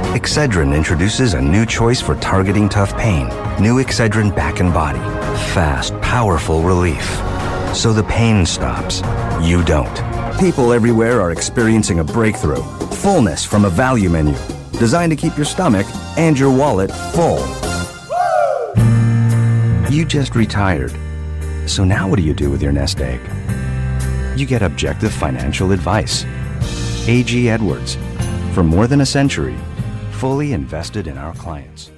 Excedrin introduces a new choice for targeting tough pain. New Excedrin Back and Body. Fast, powerful relief. So the pain stops. You don't. People everywhere are experiencing a breakthrough. Fullness from a value menu. Designed to keep your stomach and your wallet full. You just retired. So now what do you do with your nest egg? You get objective financial advice. A.G. Edwards. For more than a century, fully invested in our clients.